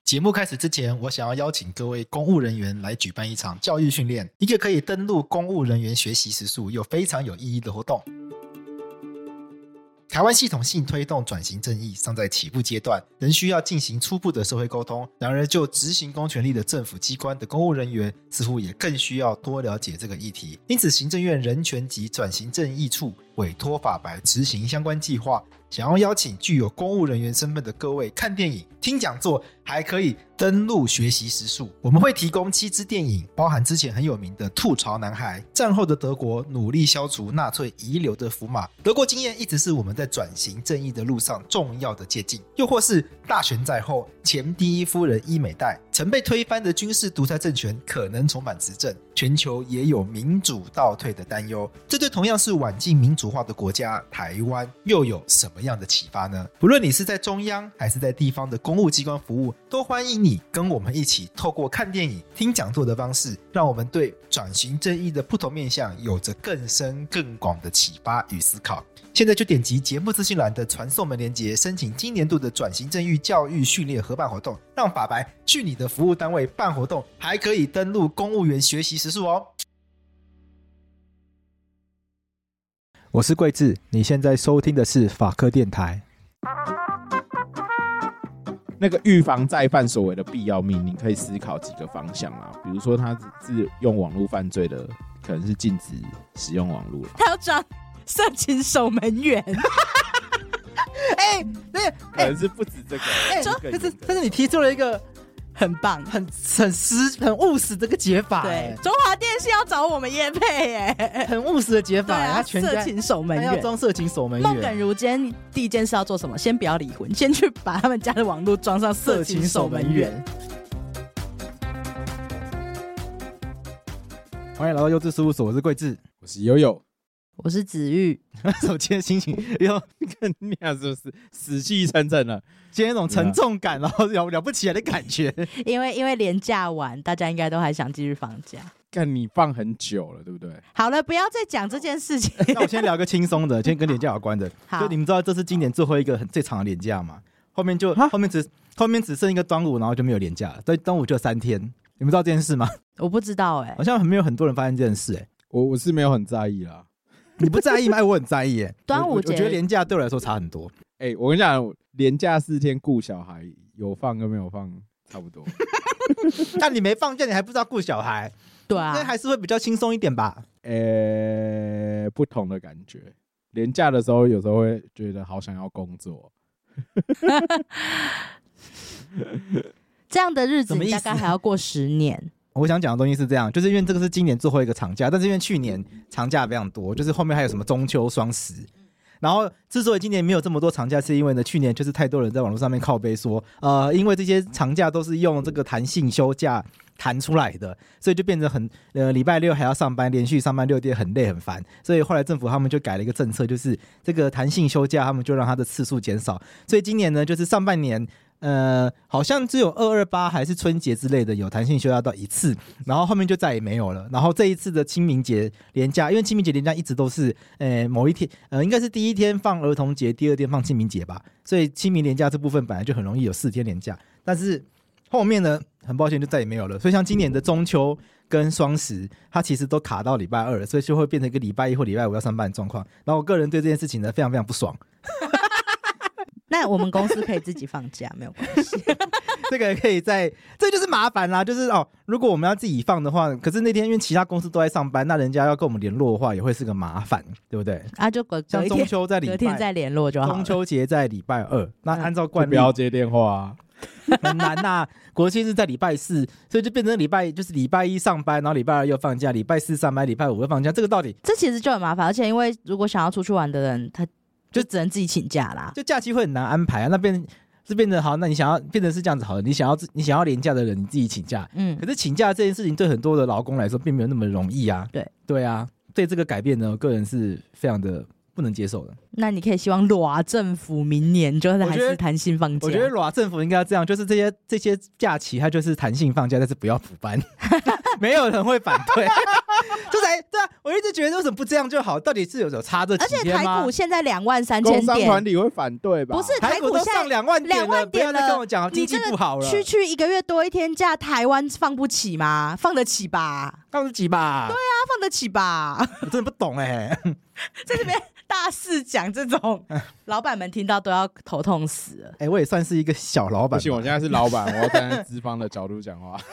节目开始之前，我想要邀请各位公务人员来举办一场教育训练，一个可以登录公务人员学习时数又非常有意义的活动。台湾系统性推动转型正义尚在起步阶段，仍需要进行初步的社会沟通。然而就执行公权力的政府机关的公务人员似乎也更需要多了解这个议题。因此行政院人权及转型正义处委托法白执行相关计划，想要邀请具有公务人员身份的各位看电影、听讲座，还可以登录学习时数。我们会提供7支电影，包含之前很有名的《吐槽男孩》、战后的德国努力消除纳粹遗留的符码，德国经验一直是我们在转型正义的路上重要的借鉴。又或是大选在后，前第一夫人伊美代，曾被推翻的军事独裁政权可能重返执政，全球也有民主倒退的担忧。这对同样是晚近民主化的国家台湾又有什么样的启发呢？不论你是在中央还是在地方的公务机关服务，都欢迎你跟我们一起透过看电影、听讲座的方式，让我们对转型正义的不同面向有着更深更广的启发与思考。现在就点击节目资讯栏的传送门连结，申请今年度的转型正义教育训练合办活动，让法白去你的服务单位办活动，还可以登录公务员学习时数哦。我是桂智，你现在收听的是法科电台。 那个预防再犯所谓的必要命令，可以思考几个方向啦。比如说，他是用网络犯罪的，可能是禁止使用网络了。 他要装色情守门员。 可能是不止这个。 但是你提出了一个很棒、 很务实的一个解法。 对，中华电信要找我们业配耶， 很务实的解法。他全家色情守门员， 他要装色情守门员。 孟耿如今天第一件事要做什么？先不要离婚，先去把他们家的网络装上色情守门员。 欢迎来到幼稚事务所，我是桂智， 我是悠悠， 我是子玉。 我今天心情又跟你俩是不是死气沉沉了？ 今天那种沉重感，然后了不起来的感觉。 因为连假完，大家应该都还想继续放假。 干你放很久了，对不对？ 好了，不要再讲这件事情。 那我先聊个轻松的，先跟连假有关的。就你们知道这是今年最后一个最长的连假吗？后面只剩一个端午，然后就没有连假了。端午就3天，你们知道这件事吗？ 我不知道好像没有很多人发现这件事我是没有很在意啦。 你不在意吗？我很在意端午节， 我觉得连假对我来说差很多。 我跟你讲，连假4天顾小孩，有放跟没有放差不多。 那你没放假，你还不知道顾小孩？ 对啊， 那还是会比较轻松一点吧。 不同的感觉。连假的时候，有时候会觉得好想要工作。 这样的日子你大概还要过10年。 我想讲的东西是这样，就是因为这个是今年最后一个长假，但是因为去年长假非常多，就是后面还有什么中秋、双十。然后之所以今年没有这么多长假，是因为呢去年就是太多人在网络上面靠背说，因为这些长假都是用这个弹性休假弹出来的，所以就变成礼拜六还要上班，连续上班6天，很累很烦。所以后来政府他们就改了一个政策，就是这个弹性休假他们就让它的次数减少。所以今年呢就是上半年好像只有228还是春节之类的有弹性休假到1次，然后后面就再也没有了。然后这一次的清明节连假，因为清明节连假一直都是某一天应该是第一天放儿童节，第2天放清明节吧，所以清明连假这部分本来就很容易有4天连假，但是后面呢很抱歉就再也没有了。所以像今年的中秋跟双十它其实都卡到礼拜2了，所以就会变成一个礼拜1或礼拜5要上班的状况。然后我个人对这件事情呢非常非常不爽。 那我们公司可以自己放假，没有关系。 这个可以这就是麻烦啦，就是如果我们要自己放的话，可是那天因为其他公司都在上班，那人家要跟我们联络的话，也会是个麻烦，对不对？ 就像中秋在隔天再联络就好了。 中秋节在礼拜2，那按照惯例不要接电话很难呐。国庆日在礼拜4，所以就变成礼拜1上班，然后礼拜2又放假，礼拜4上班，礼拜5又放假，这个到底这其实就很麻烦，而且因为如果想要出去玩的人，他就只能自己请假啦， 就假期会很难安排啊。那变成好，那你想要变成是这样子好了，你想要连假的人你自己请假，可是请假这件事情对很多的劳工来说并没有那么容易啊。对啊，对这个改变呢，我个人是非常的不能接受的。 那你可以希望罗政府明年就是还是弹性放假。 我觉得罗政府应该要这样，就是这些假期它就是弹性放假，但是不要补班。没有人会反对。 这才对啊！我一直觉得为什么不这样就好？到底是有差这几而且天吗？ 台股现在23000 工商团点， 体会反对吧？ 不是台股都上2万点了，不要再跟我讲经济不好了。 区一个月多一天假，台湾放不起吗？放得起吧？ 放得起吧？对啊， 放得起吧？ 我真的不懂在这边大肆讲这种，老板们听到都要头痛死了。 我也算是一个小老板。 不行，我现在是老板，我要站在资方的角度讲话。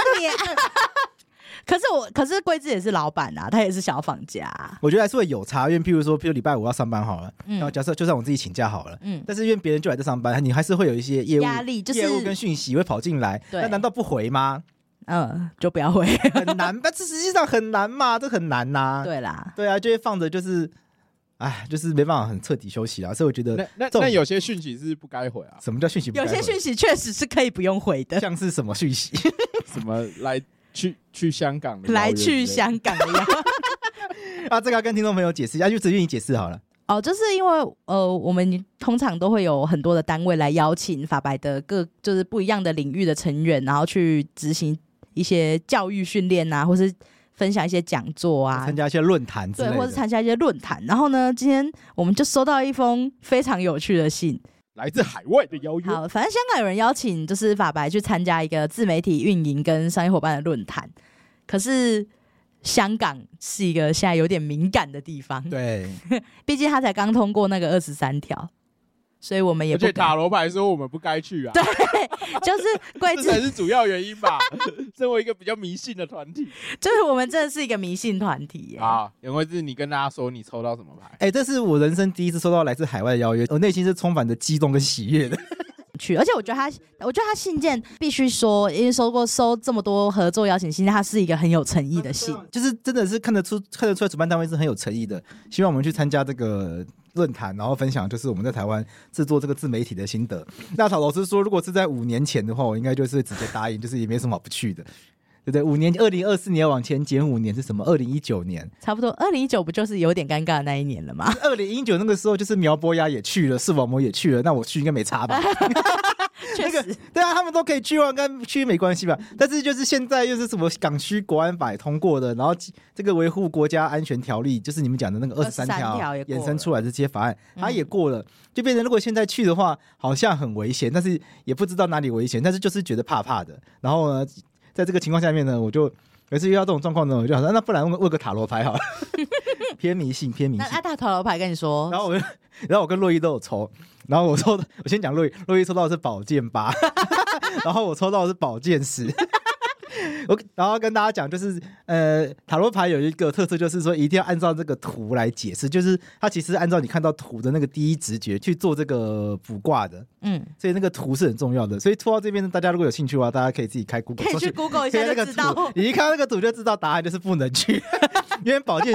可是桂枝也是老板啊，他也是想要放假我觉得还是会有差，因为譬如礼拜五要上班好了，然后假设就算我自己请假好了，但是因为别人就来这上班，你还是会有一些业务压力，就是业务跟讯息会跑进来，那难道不回吗？ 就不要回， 很难吧？这实际上很难嘛，这很难呐。 对啦， 对啊，就会放着就是。就是没办法很彻底休息啦，所以我觉得那有些讯息是不该回啊。 什么叫讯息不该回？ 有些讯息确实是可以不用回的， 像是什么讯息？ 什么去香港的来去香港的呀？ 这个要跟听众朋友解释一下，就只愿意解释好了。 就是因为我们通常都会有很多的单位来邀请法白的就是不一样的领域的成员，然后去执行一些教育训练啊，或是分享一些讲座啊， 参加一些论坛之类的， 对，或是参加一些论坛。然后呢，今天我们就收到一封非常有趣的信， 来自海外的邀约。 好，反正香港有人邀请，就是法白去参加一个自媒体运营跟商业伙伴的论坛。可是香港是一个现在有点敏感的地方， 对， 毕竟他才刚通过那个23条。所以我们也不敢， 而且塔罗牌说我们不该去啊， 对，就是桂枝这才是主要原因吧。身为一个比较迷信的团体， 就是我们真的是一个迷信团体啊。杨贵枝，你跟大家说你抽到什么牌？ 这是我人生第一次收到来自海外的邀约，我内心是充满着激动跟喜悦的。 而且我觉得他信件必须说，因为收这么多合作邀请信件，他是一个很有诚意的信， 就是真的是看得出来主办单位是很有诚意的，希望我们去参加这个论坛，然后分享就是我们在台湾制作这个自媒体的心得。那老实说，如果是在5年前的话，我应该就是直接答应，就是也没什么好不去的。对不对？5年，2024年往前减5年是什么？2019年， 差不多。2019不就是有点尴尬的那一年了吗 ？2019那个时候就是苗博雅也去了，视网膜也去了，那我去应该没差吧？ 确实， 对啊，他们都可以去，跟去没关系吧？但是就是现在又是什么港区国安法通过的，然后这个维护国家安全条例，就是你们讲的那个23条衍生出来的这些法案，它也过了，就变成如果现在去的话，好像很危险，但是也不知道哪里危险，但是就是觉得怕怕的。然后呢，在这个情况下面呢，我就每次遇到这种状况呢，我就想说，那不然问个塔罗牌好了，偏迷信。 那塔罗牌跟你说， 然后我跟洛伊都有抽，然后我先讲洛伊抽到的是宝剑8，然后我抽到的是宝剑10。然后跟大家讲，就是塔罗牌有一个特色，就是说一定要按照这个图来解释，就是它其实按照你看到图的那个第一直觉去做这个卜卦的，所以那个图是很重要的。所以拖到这边，大家如果有兴趣的话，大家可以自己开 Google， 可以去 Google 一下就知道。 你一看到那个图就知道答案就是不能去，因为宝剑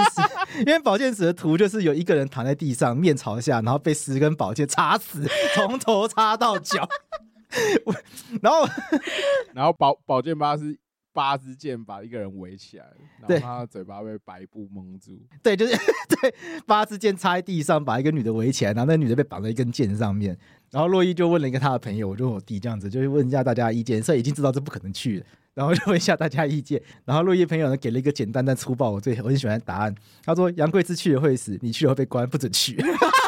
10的图就是有一个人躺在地上，面朝下，然后被10根宝剑插死，从头插到脚。然后宝剑8是8支箭把一个人围起来，然后他的嘴巴被白布蒙住。 对，就是对，8支箭插在地上，把一个女的围起来，然后那个女的被绑在一根箭上面。然后洛伊就问了一个他的朋友，我就我弟这样子，就是问一下大家的意见，所以已经知道这不可能去了，然后就问一下大家意见。然后洛伊朋友呢给了一个简单但粗暴我很喜欢的答案，他说杨贵枝去了会死，你去了会被关，不准去。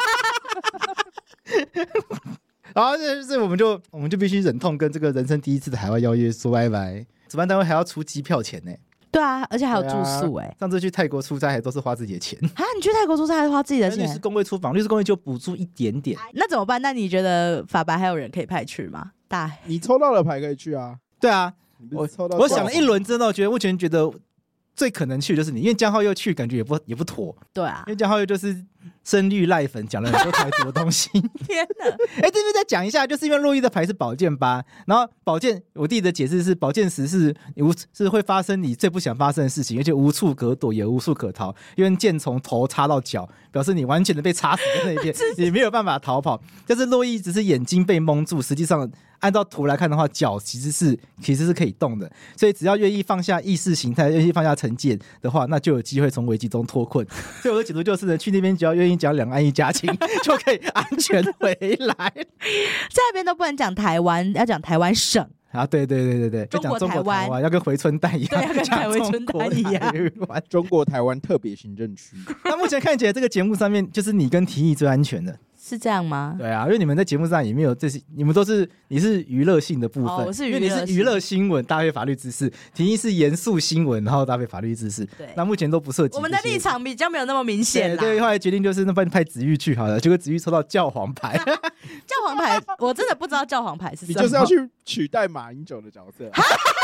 然后就是我们就必须忍痛跟这个人生第一次的海外邀约说拜拜。主办单位还要出机票钱呢。 对啊，而且还有住宿上次去泰国出差还都是花自己的钱啊！你去泰国出差还是花自己的钱？ 律师公会出访，律师公会就补助一点点。 那怎么办？那你觉得法白还有人可以派去吗？ 你抽到的牌可以去啊。 对啊，我想了一轮之后，目前觉得最可能去的就是你，因为江浩佑去感觉也不妥。 对啊， 因为江浩佑就是深绿赖粉，讲了很多台独的东西。 天哪！ 这边再讲一下，就是因为洛伊的牌是宝剑8，然后宝剑我弟的解释是宝剑10是会发生你最不想发生的事情，而且无处可躲也无处可逃，因为剑从头插到脚，表示你完全的被插死在那边，你没有办法逃跑。但是洛伊只是眼睛被蒙住，实际上按照图来看的话，脚其实是可以动的，所以只要愿意放下意识形态，愿意放下成见的话，那就有机会从危机中脱困。所以我的解读就是呢，去那边只要愿意讲两岸一家亲，就可以安全回来。 在那边都不能讲台湾，要讲台湾省。 啊，对， 中国在讲中国台湾要跟回春丹一样， 对，要跟台回春丹一样。 中国台湾特别行政区。 那目前看起来这个节目上面就是你跟提议最安全的。 是这样吗？ 对啊，因为你们在节目上也没有这些，你们你是娱乐性的部分， 我是因为你是娱乐新闻搭配法律知识，提议是严肃新闻然后搭配法律知识。 对， 那目前都不涉及。 我们的立场比较没有那么明显啦。 对，后来决定就是那派子玉去好了，结果子玉抽到教皇牌。 教皇牌，我真的不知道教皇牌是什么。 你就是要去取代马英九的角色。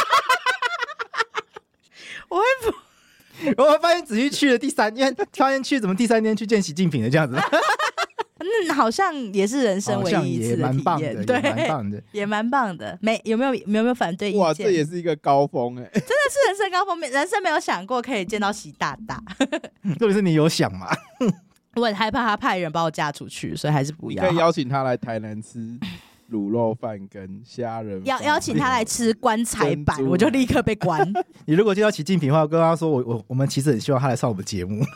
我发现子玉去了第3天，发现去怎么第3天去见习近平的这样子。 好像也是人生唯一一次的体验，对，也蛮棒的。有没有反对意见？ 哇，这也是一个高峰真的是人生高峰，人生没有想过可以见到习大大。 特别是你有想嘛？ 我很害怕他派人把我嫁出去，所以还是不要。 可以邀请他来台南吃卤肉饭跟虾仁， 邀请他来吃棺材板，我就立刻被关。 你如果见到习近平的话，跟他说我们其实很希望他来上我们节目。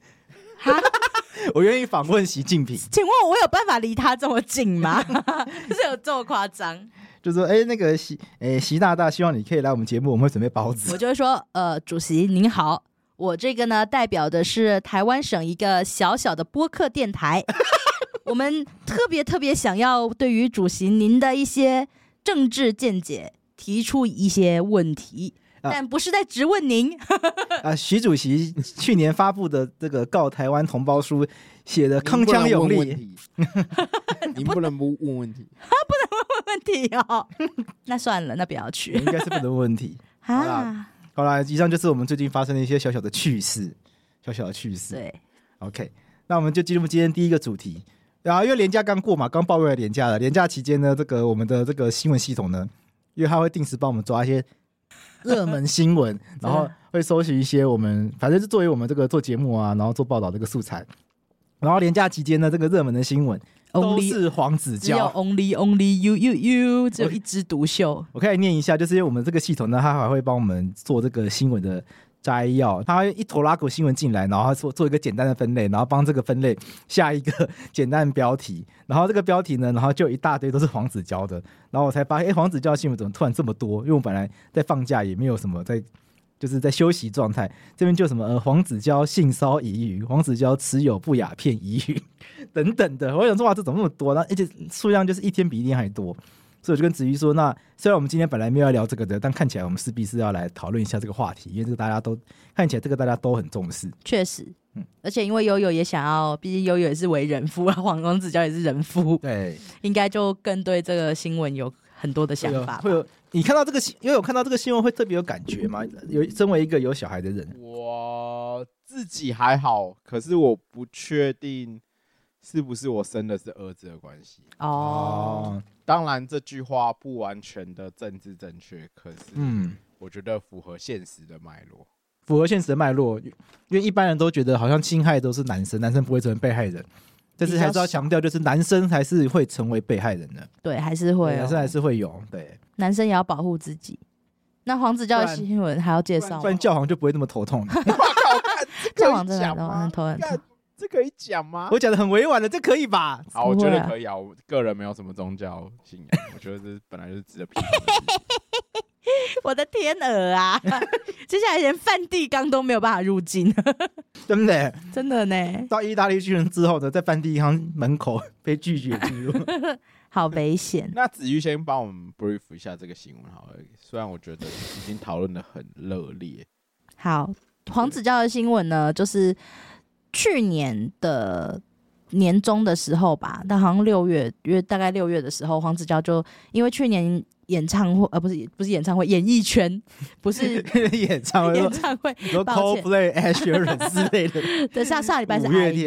我愿意访问习近平。 请问我有办法离他这么近吗？是有这么夸张？ 就说那个习大大希望你可以来我们节目，我们会准备包子。 我就会说主席您好，我这个呢代表的是台湾省一个小小的播客电台。我们特别想要对于主席您的一些政治见解提出一些问题，但不是在质问您。 习主席去年发布的这个告台湾同胞书写的铿锵有力。 您不能不问问题。 他不能问问题哦。那算了，那不要去。 应该是不能问问题。好啦，以上就是我们最近发生的一些小小的趣事。对 ，OK， 那我们就进入今天第一个主题。然后因为连假刚过嘛，刚报完连假了。连假期间呢，我们的这个新闻系统呢，因为它会定时帮我们抓一些热门新闻，然后会搜集一些我们反正是作为我们这个做节目啊，然后做报道这个素材。然后连假期间呢，这个热门的新闻都是黄子佼， 只有 only you， 只有一枝独秀。 我可以念一下，就是因为我们这个系统呢，它还会帮我们做这个新闻的摘要，他一头拉股新闻进来，然后做一个简单的分类，然后帮这个分类下一个简单的标题，然后这个标题呢，然后就有一大堆都是黄子佼的，然后我才发现，黄子佼新闻怎么突然这么多？因为我本来在放假，也没有什么就是在休息状态，这边就什么黄子佼性骚疑云，黄子佼持有不雅片疑云等等的，我想说哇，这怎么那么多？然后而且数量就是一天比一天还多。所以我就跟子瑜说，那虽然我们今天本来没有要聊这个的，但看起来我们势必是要来讨论一下这个话题，因为这个大家都看起来大家都很重视。 确实，而且因为悠悠也想要，毕竟悠悠也是为人夫，黄子佼也是人夫， 对， 应该就更对这个新闻有很多的想法。 会有你看到这个，因为有看到这个新闻会特别有感觉吗？身为一个有小孩的人， 我自己还好，可是我不确定是不是我生的是儿子的关系。当然这句话不完全的政治正确，可是我觉得符合现实的脉络。因为一般人都觉得好像侵害都是男生不会成为被害人，但是还是要强调，就是男生还是会成为被害人的。对， 还是会， 男生还是会有。对， 男生也要保护自己。那黄子佼的新闻还要介绍吗？ 不然教皇就不会那么头痛了。 教皇真的很头很痛。 这可以讲吗？ 我讲的很委婉的，这可以吧？ 好，我觉得可以啊。我个人没有什么宗教信仰，我觉得这本来就是值得批评的事情。 我的天鹅啊！接下来连梵蒂冈都没有办法入境， 真的， 真的呢。 到意大利去之后呢，在梵蒂冈门口被拒绝进入， 好危险。 那子瑜先帮我们 brief 一下这个新闻好了，虽然我觉得已经讨论的很热烈。 好，黄子佼的新闻呢，就是去年的年中的时候吧，但好像大概6月的时候，黄子佼就因为去年演唱会，不是演唱会，演艺圈不是演唱会，有 Coldplay、Ed Sheeran 之类的。 对，上礼拜是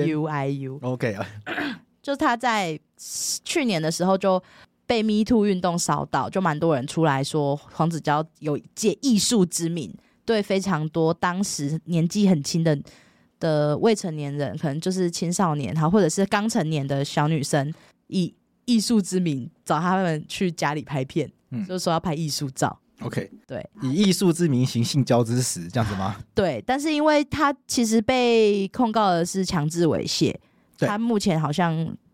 IU，OK 啊， 就是他在去年的时候就被 Me Too 运动烧到，就蛮多人出来说黄子佼有借艺术之名，对非常多当时年纪很轻的未成年人，可能就是青少年或者是刚成年的小女生，以艺术之名找他们去家里拍片，就是说要拍艺术照。 OK， 对， 以艺术之名行性交之实，这样子吗？ 对，但是因为他其实被控告的是强制猥亵，他目前好像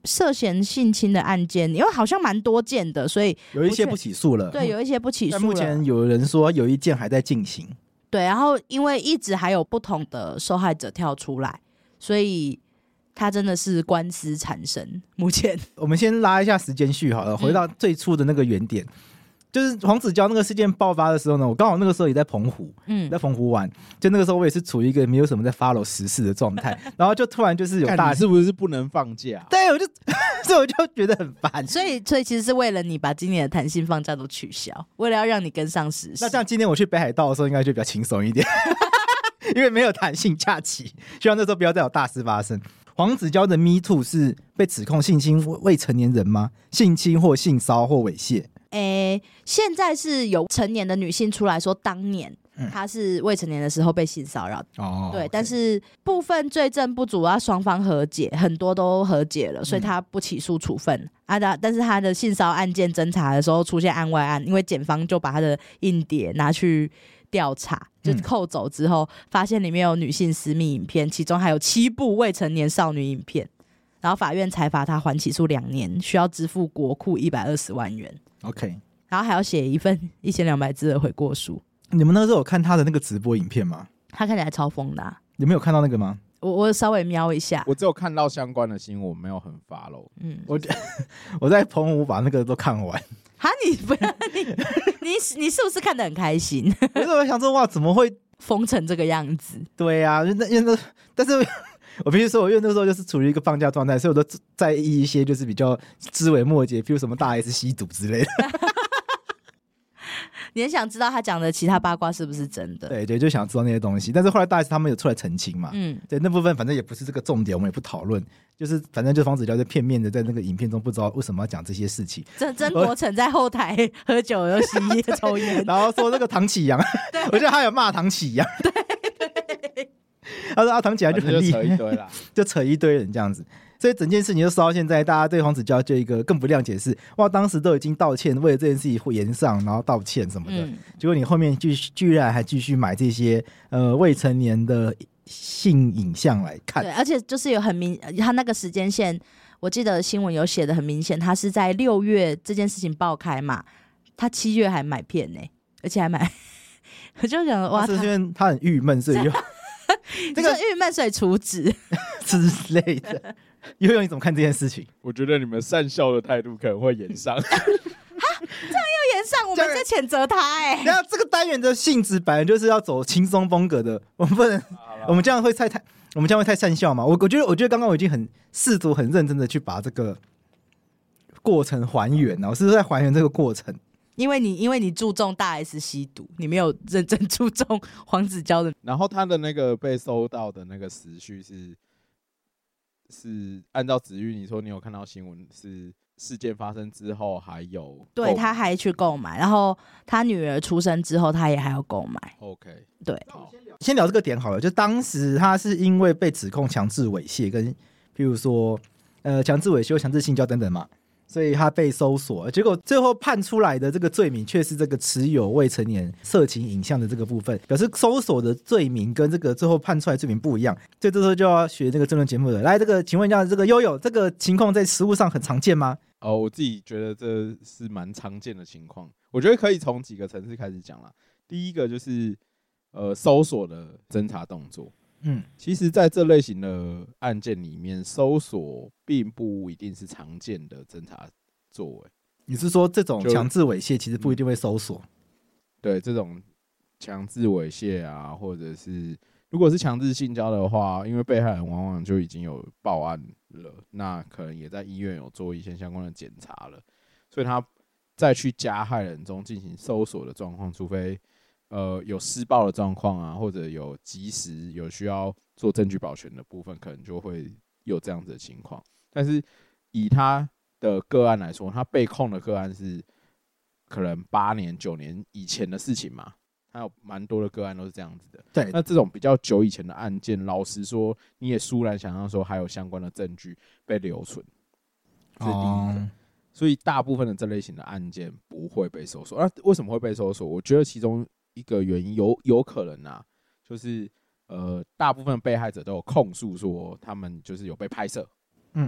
涉嫌性侵的案件，因为好像蛮多件的，所以有一些不起诉了。 对，有一些不起诉了。 但目前有人说有一件还在进行。 对，然后因为一直还有不同的受害者跳出来，所以他真的是官司缠身。目前我们先拉一下时间序好了，回到最初的那个原点。就是黄子佼那个事件爆发的时候呢，我刚好那个时候也在澎湖，在澎湖玩，就那个时候我也是处于一个没有什么在 follow 时事的状态，然后就突然就是有大， 你是不是不能放假？ 对，所以我就觉得很烦， 所以其实是为了你把今年的弹性放假都取消，为了要让你跟上时事。 那这样今天我去北海道的时候，应该就比较轻松一点，因为没有弹性假期，希望那时候不要再有大事发生。黄子佼的 Me Too 是被指控性侵未成年人吗？性侵或性骚或猥亵？ 现在是有成年的女性出来说，当年她是未成年的时候被性骚扰。对， okay. 但是部分罪证不足啊，双方和解，很多都和解了，所以她不起诉处分但是她的性骚扰案件侦查的时候出现案外案，因为检方就把她的硬碟拿去调查，就扣走之后，发现里面有女性私密影片，其中还有7部未成年少女影片，然后法院裁罚她缓起诉2年，需要支付国库120万元。 OK， 然后还要写一份1200字的悔过书。 你们那时候有看他的那个直播影片吗？ 他看起来超疯的你们有看到那个吗？ 我稍微瞄一下， 我只有看到相关的新闻，我没有很 follow。 我在澎湖把那个都看完。 哈，你不要你是不是看得很开心？ 不是，我想说哇，怎么会疯成这个样子？ 对啊，但是我必须说，我因为那时候就是处于一个放假状态，所以我都在意一些就是比较枝微末节，比如什么大 S 吸毒之类的。 你很想知道他讲的其他八卦是不是真的？ 对，就想知道那些东西。但是后来大 S 他们有出来澄清嘛，对，那部分反正也不是这个重点，我们也不讨论。就是反正就是黄子佼就片面的在那个影片中不知道为什么要讲这些事情。 曾国城在后台喝酒又吸烟抽烟， 然后说那个唐启阳，我觉得他有骂唐启阳。对，他说唐启阳就很厉害， 就扯一堆啦， 就扯一堆人这样子。所以整件事情就说到现在，大家对黄子佼就一个更不谅解是，哇，当时都已经道歉，为了这件事情延上，然后道歉什么的，结果你后面居然还继续买这些未成年的性影像来看。 对，而且就是有很他那个时间线，我记得新闻有写的很明显，他是在6月这件事情爆开嘛，他7月还买片呢，而且还买，我就想哇， 是因为他很郁闷，所以就这个郁闷水除脂之类的。悠悠，你怎么看这件事情？ 我觉得你们善笑的态度可能会延上。 这样又延上，我们在谴责他哎。 然后这个单元的性质本来就是要走轻松风格的，我们不能，我们这样会太善笑嘛？我觉得刚刚我已经很试图很认真的去把这个过程还原了，我是在还原这个过程。 因为你注重大 S 吸毒，你没有认真注重黄子佼的。 然后他的那个被收到的那个时序是按照子玉你说，你有看到新闻是事件发生之后还有对，他还去购买，然后他女儿出生之后他也还要购买。 OK， 对， 先聊这个点好了。就当时他是因为被指控强制猥亵跟譬如说强制猥亵、强制性交等等嘛，所以他被搜索，结果最后判出来的这个罪名却是这个持有未成年色情影像的这个部分，表示搜索的罪名跟这个最后判出来的罪名不一样。所以这时候就要学这个政论节目的，来，这个请问一下，这个悠悠，这个情况在实务上很常见吗？ 我自己觉得这是蛮常见的情况。我觉得可以从几个层次开始讲啦。第一个就是搜索的侦查动作。其实在这类型的案件里面，搜索并不一定是常见的侦查作为。 你是说这种强制猥亵其实不一定会搜索？ 对，这种强制猥亵啊，或者是如果是强制性交的话，因为被害人往往就已经有报案了，那可能也在医院有做一些相关的检查了，所以他再去加害人中进行搜索的状况，除非有施暴的状况啊，或者有及时有需要做证据保全的部分，可能就会有这样子的情况。但是以他的个案来说，他被控的个案是可能8年、9年以前的事情嘛，他有蛮多的个案都是这样子的。 对， 那这种比较久以前的案件，老实说，你也殊然想象说还有相关的证据被留存，这是第一个。所以大部分的这类型的案件不会被搜索。那为什么会被搜索？我觉得其中一个原因有可能啊，就是大部分被害者都有控诉说他们就是有被拍摄，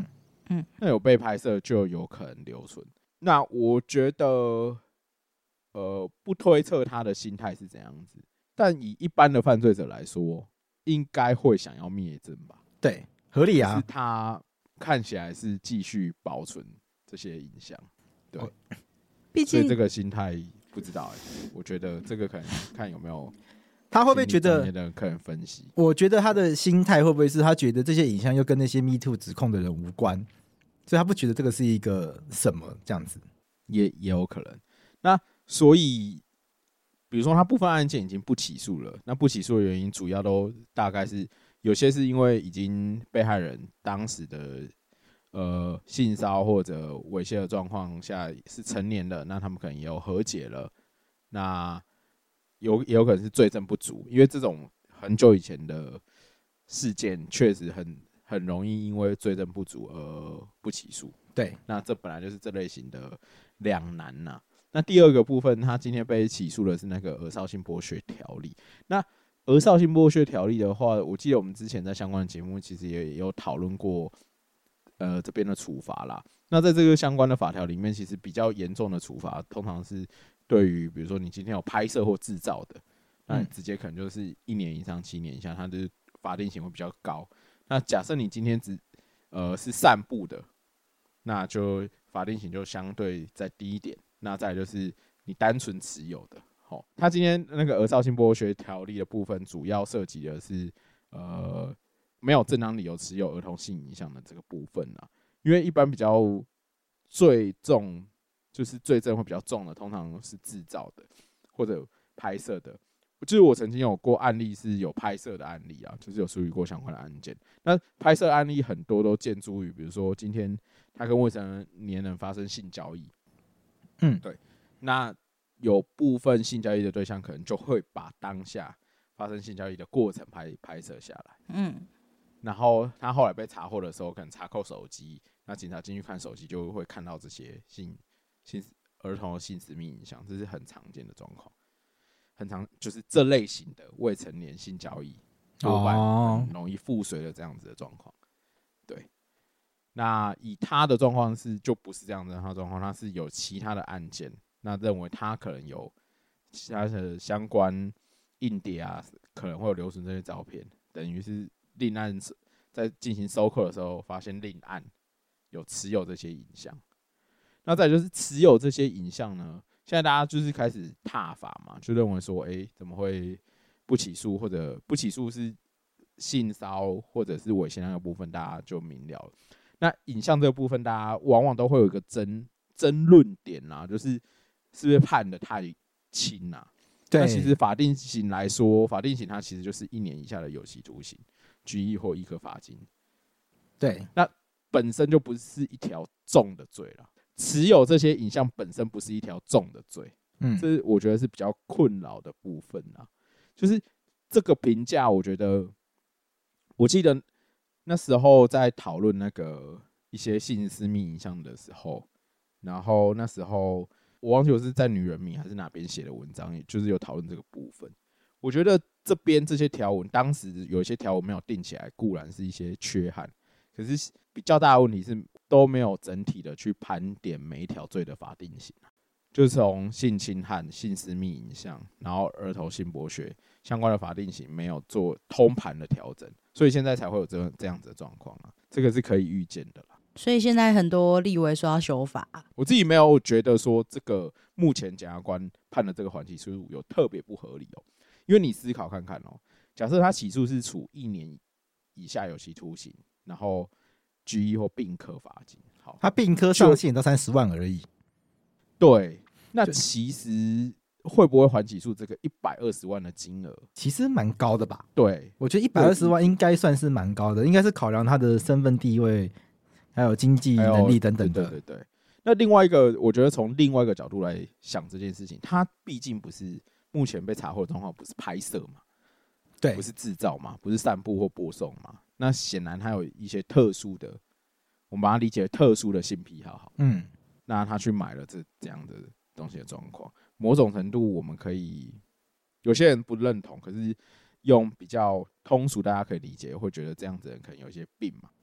那有被拍摄就有可能留存。那我觉得，不推测他的心态是怎样子，但以一般的犯罪者来说，应该会想要灭证吧？ 对，合理啊。 是他看起来是继续保存这些影像，对， 毕竟所以这个心态不知道我觉得这个可能看有没有。 他会不会觉得？ 客人分析， 我觉得他的心态会不会是他觉得这些影像又跟那些 Me Too 指控的人无关，所以他不觉得这个是一个什么这样子， 也有可能。那所以，比如说他部分案件已经不起诉了，那不起诉的原因主要都大概是有些是因为已经被害人当时的性骚或者猥亵的状况下是成年的，那他们可能也有和解了，那。也有可能是罪证不足，因为这种很久以前的事件确实很容易因为罪证不足而不起诉。 对， 那这本来就是这类型的两难呐。那第二个部分，他今天被起诉的是那个儿少性剥削条例。那儿少性剥削条例的话，我记得我们之前在相关的节目其实也有讨论过，这边的处罚啦。那在这个相关的法条里面，其实比较严重的处罚，通常是对于比如说你今天有拍摄或制造的，那你直接可能就是1年以上7年以下，它的法定刑会比较高。那假设你今天是散布的，那就法定刑就相对再低一点。那再来就是你单纯持有的，他今天那个儿少性剥削条例的部分，主要涉及的是没有正当理由持有儿童性影像的这个部分啦。因为一般比较最重，就是罪证会比较重的，通常是制造的或者拍摄的。就是我曾经有过案例是有拍摄的案例啊，就是有处理过相关的案件。那拍摄案例很多都建筑于，比如说今天他跟未成年人发生性交易，对，那有部分性交易的对象可能就会把当下发生性交易的过程拍摄下来，然后他后来被查获的时候，可能查扣手机，那警察进去看手机就会看到这些儿童的性私密影像，这是很常见的状况。很常就是这类型的未成年性交易，多半很容易附随的这样子的状况。对，那以他的状况就不是这样的状况，他是有其他的案件，那认为他可能有其他的相关硬碟啊，可能会有留存这些照片，等于是另案在进行收扣的时候，发现另案有持有这些影像。那再来就是持有这些影像呢，现在大家就是开始挞伐嘛，就认为说，怎么会不起诉，或者不起诉是性骚或者是猥亵那个部分，大家就明了了。那影像这个部分，大家往往都会有一个争论点啦，就是是不是判的太轻啊？对。那其实法定刑来说，法定刑它其实就是1年以下的有期徒刑、拘役或1颗罚金。 对。 那本身就不是一条重的罪了。持有这些影像本身不是一条重的罪，这是我觉得是比较困扰的部分啊。就是这个评价，我觉得，我记得那时候在讨论那个一些性私密影像的时候，然后那时候我忘记我是在女人迷还是哪边写的文章，也就是有讨论这个部分。我觉得这边这些条文，当时有一些条文没有定起来，固然是一些缺憾，可是比较大的问题是都没有整体的去盘点每一条罪的法定刑，就是从性侵害、性私密影像，然后儿童性剥削相关的法定刑没有做通盘的调整，所以现在才会有这样子的状况啊，这个是可以预见的啦。 所以现在很多立委说要修法， 我自己没有觉得说这个目前检察官判的这个缓起诉有特别不合理哦，因为你思考看看哦，假设他起诉是处1年以下有期徒刑，然后拘役或并科罚金，好， 他并科上限到30万而已。 对，那其实会不会缓起诉这个120万的金额？ 其实蛮高的吧？ 对， 我觉得120万应该算是蛮高的，应该是考量他的身份地位，还有经济能力等等的。 对。那另外一个，我觉得从另外一个角度来想这件事情，他毕竟不是目前被查获的状况，不是拍摄嘛， 对， 不是制造嘛，不是散布或播送嘛。那显然他有一些特殊的，我们把它理解为特殊的性癖好，那他去买了这样的东西的状况，某种程度我们可以，有些人不认同，可是用比较通俗大家可以理解，会觉得这样子的人可能有一些病嘛。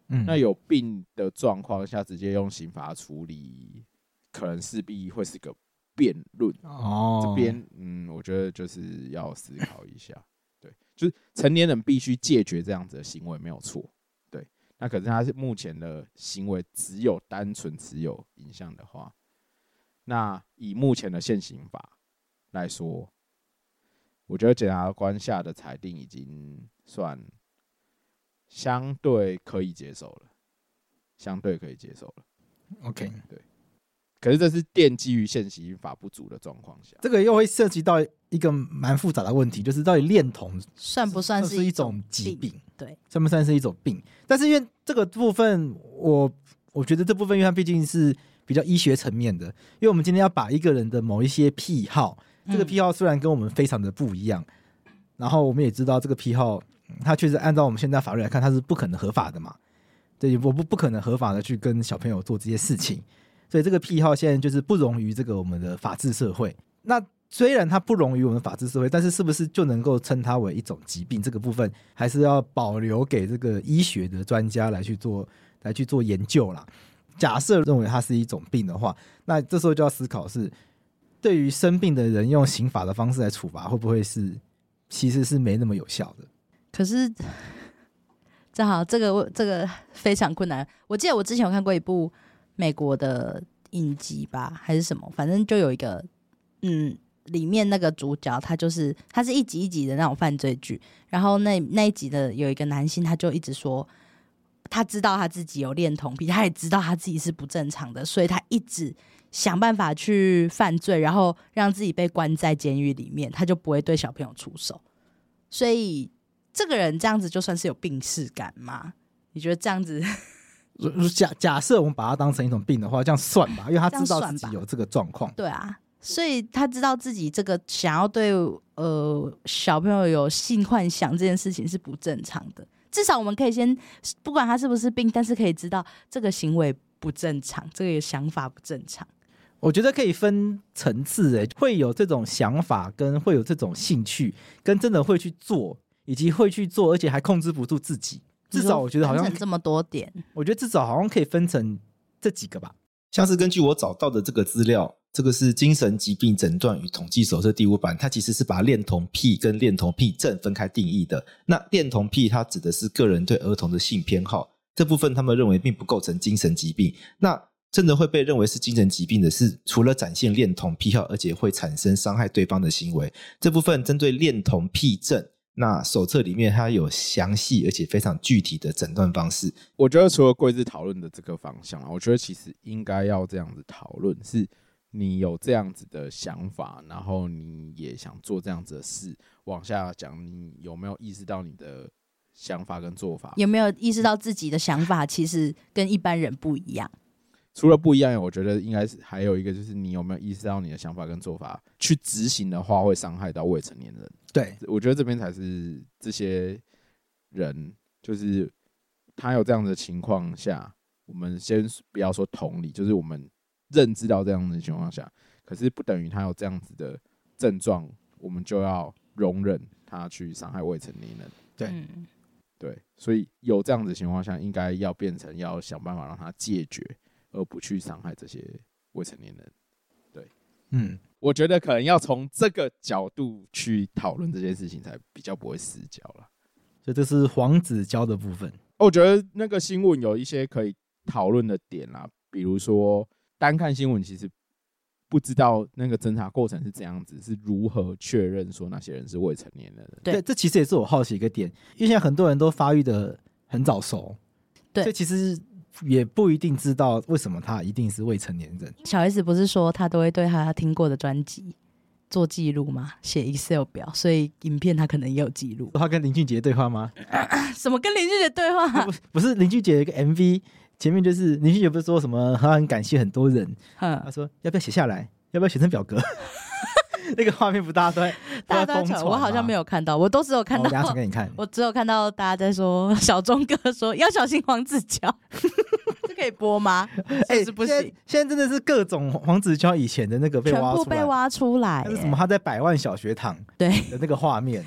那有病的状况下直接用刑罚处理，可能势必会是个辩论。这边我觉得就是要思考一下。对，就是成年人必须戒绝这样子的行为没有错。对，那可是他是目前的行为只有单纯持有影像的话，那以目前的现行法来说，我觉得检察官下的裁定已经算相对可以接受了，相对可以接受了。 OK， 对。可是这是奠基于现行法不足的状况下， 这个又会涉及到一个蛮复杂的问题，就是到底恋童算不算是一种疾病？ 对， 算不算是一种病？但是因为这个部分，我觉得这部分因为它毕竟是比较医学层面的，因为我们今天要把一个人的某一些癖好，这个癖好虽然跟我们非常的不一样，然后我们也知道这个癖好，它确实按照我们现在法律来看，它是不可能合法的嘛。对，我不可能合法的去跟小朋友做这些事情。所以这个癖好现在就是不容于这个我们的法治社会。那虽然它不容于我们法治社会，但是是不是就能够称它为一种疾病？这个部分还是要保留给这个医学的专家来去做研究啦。假设认为它是一种病的话，那这时候就要思考是对于生病的人用刑法的方式来处罚，会不会是其实是没那么有效的？ 可是正好这个非常困难。我记得我之前有看过一部美国的影集吧，还是什么，反正就有一个里面那个主角他是一集一集的那种犯罪剧，然后那一集的有一个男性，他就一直说他知道他自己有恋童癖，他也知道他自己是不正常的，所以他一直想办法去犯罪，然后让自己被关在监狱里面，他就不会对小朋友出手。所以这个人这样子就算是有病识感吗？你觉得这样子假设我们把它当成一种病的话，这样算吧，因为他知道自己有这个状况。 对啊，所以他知道自己这个想要对小朋友有性幻想这件事情是不正常的。至少我们可以先不管他是不是病，但是可以知道这个行为不正常，这个想法不正常。 我觉得可以分层次，会有这种想法跟会有这种兴趣，跟真的会去做，以及会去做而且还控制不住自己。至少我觉得好像这么多点， 我觉得至少好像可以分成这几个吧。像是根据我找到的这个资料，这个是精神疾病诊断与统计手册第5版，它其实是把恋童癖跟恋童癖症分开定义的。那恋童癖它指的是个人对儿童的性偏好，这部分他们认为并不构成精神疾病。那真的会被认为是精神疾病的是除了展现恋童癖好而且会产生伤害对方的行为，这部分针对恋童癖症，那手册里面它有详细而且非常具体的诊断方式。 我觉得除了贵志讨论的这个方向，我觉得其实应该要这样子讨论，是你有这样子的想法，然后你也想做这样子的事，往下讲你有没有意识到你的想法跟做法， 有没有意识到自己的想法其实跟一般人不一样。 除了不一样，我觉得应该是还有一个，就是你有没有意识到你的想法跟做法去执行的话，会伤害到未成年人。 对， 我觉得这边才是这些人，就是他有这样的情况下，我们先不要说同理，就是我们认知到这样的情况下，可是不等于他有这样子的症状，我们就要容忍他去伤害未成年人。 对， 对，所以有这样子的情况下，应该要变成要想办法让他戒绝，而不去伤害这些未成年人。对，我觉得可能要从这个角度去讨论这件事情，才比较不会失焦了。 所以这是黄子佼的部分。 我觉得那个新闻有一些可以讨论的点啦，比如说单看新闻其实不知道那个侦查过程是怎样子，是如何确认说那些人是未成年人。 对，这其实也是我好奇一个点，因为现在很多人都发育的很早熟，对，所以其实也不一定知道为什么他一定是未成年人。 小 S 不是说他都会对他听过的专辑做记录吗？写 Excel 表，所以影片他可能也有记录。 他跟林俊杰对话吗？ 什么跟林俊杰对话？ 不是林俊杰有一个 MV， 前面就是林俊杰不是说什么他很感谢很多人，他说要不要写下来，要不要写成表格？那个画面不大家都在疯传， 我好像没有看到，我都只有看到， 我等一下传给你看。 我只有看到大家在说小钟哥说要小心黄子佼，这可以播吗？是不行。 现在真的是各种黄子佼以前的那个被挖出来， 全部被挖出来。 那是什么？他在100万小学堂对的那个画面。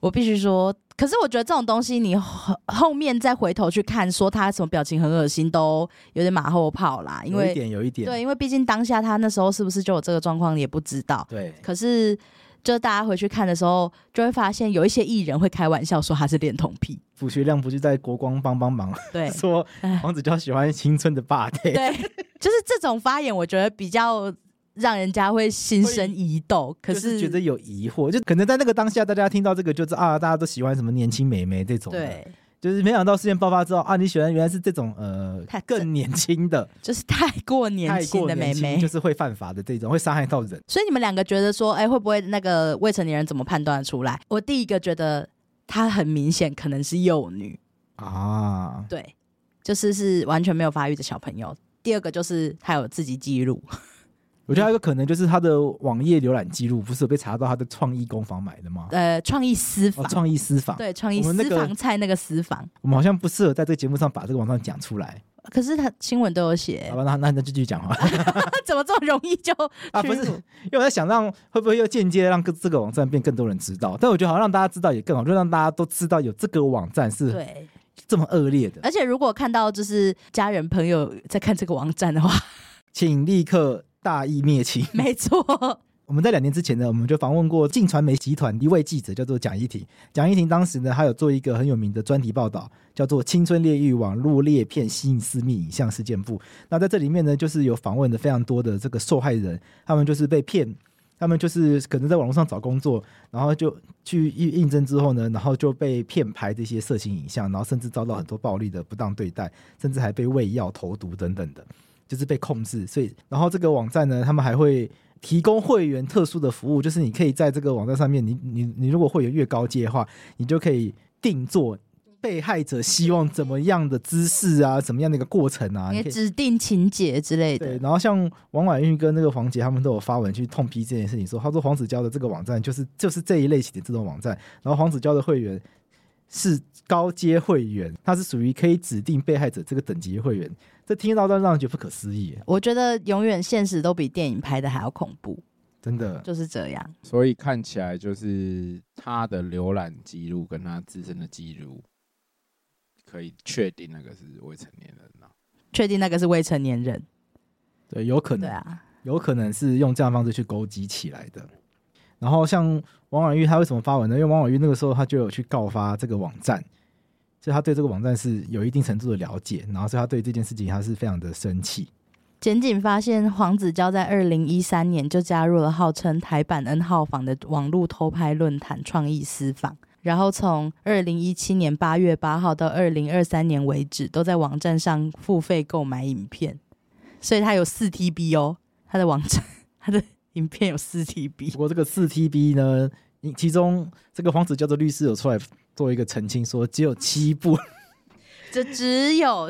我必须说，可是我觉得这种东西你后面再回头去看，说他什么表情很恶心，都有点马后炮啦。因为有一点， 对，因为毕竟当下他那时候是不是就有这个状况，也不知道。 对， 可是就大家回去看的时候，就会发现有一些艺人会开玩笑说他是恋童癖。 傅学亮不是在国光帮忙， 对， 说黄子佼喜欢青春的霸体。 对，就是这种发言，我觉得比较让人家会心生疑窦，可是觉得有疑惑，就可能在那个当下，大家听到这个就知道大家都喜欢什么年轻美眉这种的，对，就是没想到事件爆发之后你喜欢原来是这种更年轻的， 就是太过年轻的美眉， 就是会犯法的这种，会伤害到人。 所以你们两个觉得说，会不会那个未成年人怎么判断得出来？我第一个觉得她很明显可能是幼女啊，对，就是完全没有发育的小朋友。第二个就是她有自己记录。 我觉得还有一个可能就是他的网页浏览记录不是有被查到他的创意工坊买的吗？ 创意私房， 创意私房， 对，创意私房菜那个私房， 我们好像不适合在这个节目上把这个网站讲出来。 可是他新闻都有写。 好吧，那就继续讲吧。 怎么这么容易就不是，因为我在想会不会又间接让这个网站变更多人知道？但我觉得好像让大家知道也更好，就让大家都知道有这个网站是对这么恶劣的。 而且如果看到就是家人朋友在看这个网站的话， 请立刻大义灭亲。 没错， 我们在2年之前呢，我们就访问过镜传媒集团一位记者，叫做蒋依婷。蒋依婷当时呢，他有做一个很有名的专题报道，叫做《青春猎狱网络猎骗吸引私密影像事件簿》。那在这里面呢，就是有访问的非常多的这个受害人，他们就是被骗，他们就是可能在网络上找工作，然后就去应征之后呢，然后就被骗拍这些色情影像，然后甚至遭到很多暴力的不当对待，甚至还被喂药、投毒等等的。就是被控制，所以然后这个网站呢，他们还会提供会员特殊的服务，就是你可以在这个网站上面，你如果会员越高阶的话，你就可以定做被害者希望怎么样的姿势啊，怎么样的一个过程啊， 你指定情节之类的。 对，然后像王婉玉跟那个黄杰他们都有发文去痛批这件事情，说他说黄子佼的这个网站就是这一类型的这种网站，然后黄子佼的会员是高阶会员，他是属于可以指定被害者这个等级的会员。这听到都让人觉得不可思议。 我觉得永远现实都比电影拍的还要恐怖， 真的就是这样。 所以看起来就是他的浏览记录跟他自身的记录，可以确定那个是未成年人啊。 确定那个是未成年人， 对，有可能，对啊，有可能是用这样的方式去勾稽起来的。然后像王婉玉他为什么发文呢？因为王婉玉那个时候他就有去告发这个网站。所以他对这个网站是有一定程度的了解，然后所以他对这件事情他是非常的生气。 检警发现黄子佼在2013年就加入了号称台版 N 号房的网络偷拍论坛创意私房，然后从2017年8月8号到2023年为止都在网站上付费购买影片，所以他有4TB 哦，他的网站他的影片有4TB。 不过这个4TB呢，其中这个黄子佼的律师有出来做一个澄清，说只有7部， 这只有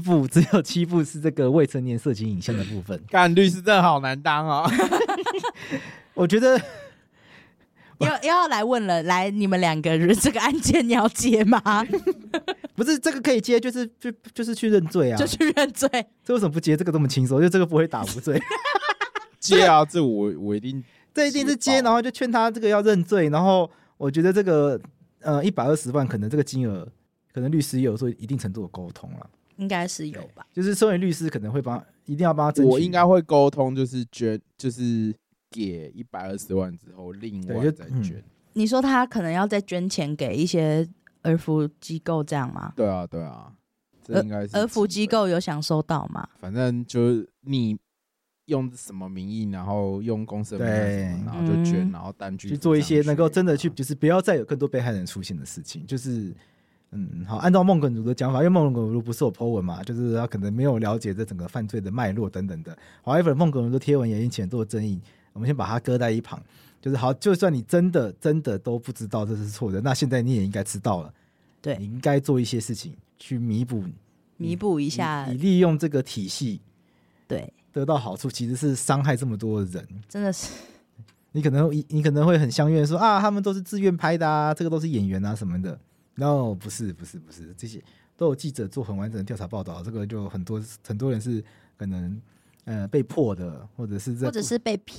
7部是这个未成年色情影像的部分。 干律师真的好难当哦。 我觉得又要来问了，来你们2个人这个案件你要接吗？ 不是这个可以接，就是去认罪啊， 就去认罪。 这为什么不接？这个这么轻松，因为这个不会打无罪。 接啊，这我一定， 这一定是接，然后就劝他这个要认罪，然后我觉得这个120万可能这个金额，可能律师也有做一定程度的沟通了， 应该是有吧。 就是身为律师可能会一定要帮他争取。 我应该会沟通，就是就是给120万之后，另外再捐。 你说他可能要再捐钱给一些儿福机构这样吗？ 对啊，这应该是儿福机构有想收到吗？ 反正就是你用什么名义，然后用公司的名义，然后就捐，然后单据去做一些能够真的去，就是不要再有更多被害人出现的事情。就是好，按照孟耿如的讲法，因为孟耿如不是有 po 文嘛，就是他可能没有了解这整个犯罪的脉络等等的。however， 孟耿如的贴文也引起很多的争议，我们先把它搁在一旁。就是好，就算你真的都不知道这是错的，那现在你也应该知道了， 对， 你应该做一些事情去弥补一下， 你利用这个体系， 对， 得到好处，其实是伤害这么多的人， 真的是。 你可能会很相怨说啊，他们都是自愿拍的啊，这个都是演员啊什么的。No， 不是，这些都有记者做很完整的调查报道，这个就很多人是可能被迫的，或者是被骗。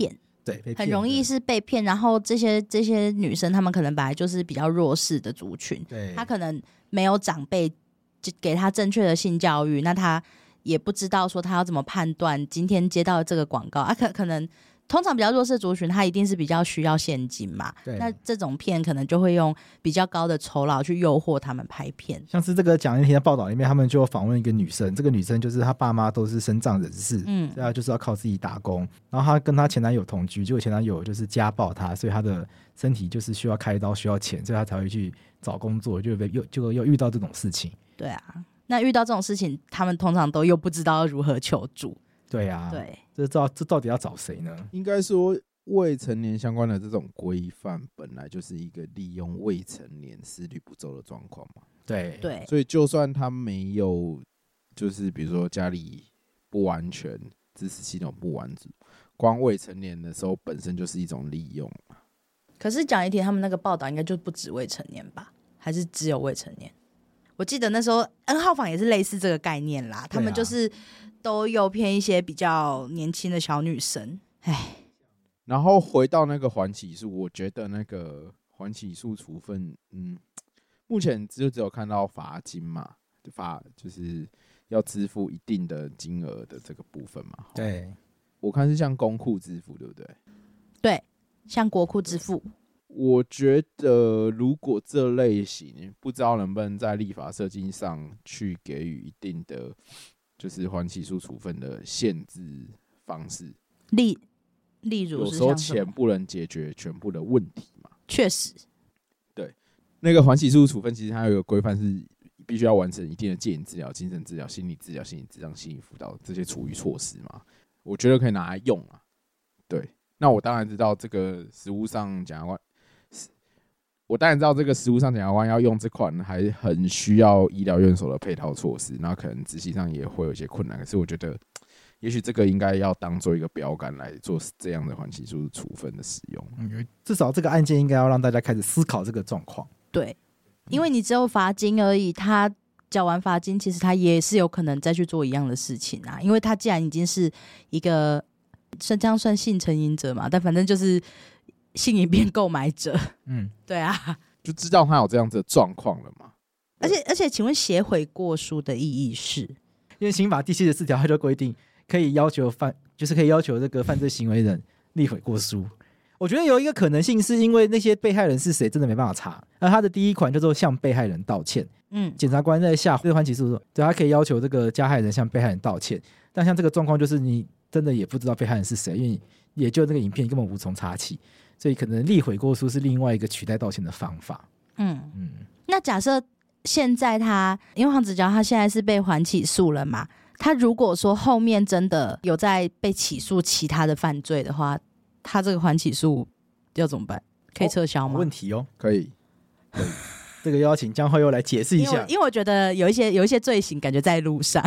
对，被骗很容易是被骗。然后这些女生，她们可能本来就是比较弱势的族群， 对， 她可能没有长辈给她正确的性教育，那她也不知道说她要怎么判断今天接到这个广告啊，可能通常比较弱势的族群，他一定是比较需要现金嘛。那这种片可能就会用比较高的酬劳去诱惑他们拍片。 像是这个蒋一婷的报道里面，他们就访问一个女生，这个女生就是她爸妈都是身障人士，所以她就是要靠自己打工。然后她跟她前男友同居，结果前男友就是家暴她，所以她的身体就是需要开刀，需要钱，所以她才会去找工作，就又遇到这种事情。 对啊，那遇到这种事情，他们通常都又不知道如何求助。 对啊， 对， 这到底要找谁呢？ 应该说未成年相关的这种规范本来就是一个利用未成年思虑不周的状况嘛。 对， 所以就算他没有，就是比如说家里不完全，支持系统不完整，光未成年的时候本身就是一种利用。 可是蒋一婷他们那个报道应该就不止未成年吧？还是只有未成年？我记得那时候 N 号房也是类似这个概念啦，他们就是都诱骗一些比较年轻的小女生。 然后回到那个缓起诉，我觉得那个缓起诉处分，目前只有看到罚金嘛，就是要支付一定的金额的这个部分嘛。 对， 我看是向公库支付，对不对？ 对，向国库支付。 我觉得如果这类型不知道能不能在立法设计上去给予一定的就是缓起诉处分的限制方式，例如有时候钱不能解决全部的问题嘛。 确实， 对，那个缓起诉处分其实它有一个规范是必须要完成一定的戒瘾治疗、精神治疗、心理治疗、心理治疗、心理辅导这些处遇措施嘛。我觉得可以拿来用啊。对，那我当然知道这个实务上检察官。我当然知道这个实务上检察官要用这款还很需要医疗院所的配套措施，然后可能执行上也会有一些困难。可是我觉得，也许这个应该要当做一个标杆来做这样的缓起诉处分的使用。 至少这个案件应该要让大家开始思考这个状况。 对，因为你只有罚金而已，他缴完罚金，其实他也是有可能再去做一样的事情啊。因为他既然已经是一个这样算性成瘾者嘛，但反正就是性瘾变购买者，对啊， 就知道他有这样子的状况了嘛。 而且，请问写悔过书的意义是？ 因为刑法第74条它就规定可以要求这个犯罪行为人立悔过书。我觉得有一个可能性是因为那些被害人是谁真的没办法查，而他的第一款叫做向被害人道歉。检察官在下这个缓起诉的时候，对，他可以要求这个加害人向被害人道歉。但像这个状况就是你真的也不知道被害人是谁，因为也就那个影片根本无从查起。所以可能立悔过书是另外一个取代道歉的方法。 那假设现在因为黄子佼他现在是被缓起诉了嘛，他如果说后面真的有在被起诉其他的犯罪的话，他这个缓起诉要怎么办？可以撤销吗？ 问题哦， 可以。 这个邀请江浩佑来解释一下， 因为我觉得有一些罪行感觉在路上。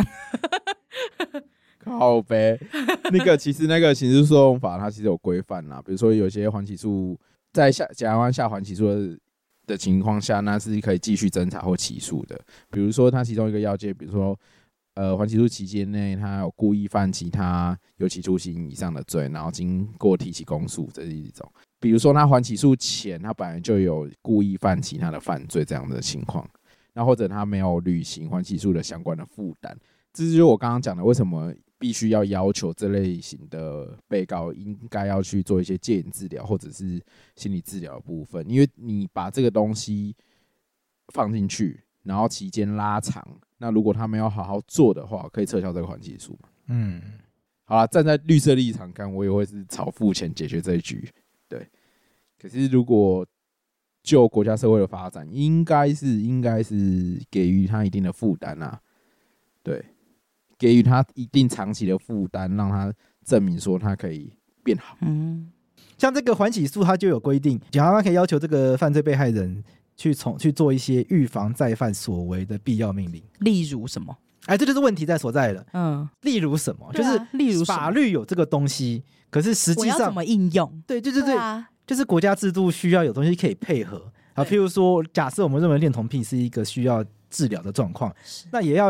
靠北，其实那个刑事诉讼法它其实有规范啦，比如说有些缓起诉在检察官下缓起诉的情况下，那是可以继续侦查或起诉的。比如说它其中一个要件，比如说缓起诉期间内，他有故意犯其他有期徒刑以上的罪，然后经过提起公诉，这是一种。比如说他缓起诉前，他本来就有故意犯其他的犯罪这样的情况，那或者他没有履行缓起诉的相关的负担，这就是我刚刚讲的为什么必须要求这类型的被告应该要去做一些戒瘾治疗或者是心理治疗的部分，因为你把这个东西放进去，然后期间拉长，那如果他没有好好做的话，可以撤销这个缓起诉嘛。好啦，站在律师立场看，我也会是朝付钱解决这一局，对。可是如果就国家社会的发展，应该是给予他一定的负担啊，对。给予他一定长期的负担，让他证明说他可以变好。 像这个缓起诉，他就有规定，检察官可以要求这个犯罪被害人去做一些预防再犯所为的必要命令。 例如什么？ 这就是问题所在了。例如什么？就是例如法律有这个东西，可是实际上我要怎么应用？ 对，就是国家制度需要有东西可以配合。譬如说，假设我们认为恋童癖是一个需要治疗的状况，那也要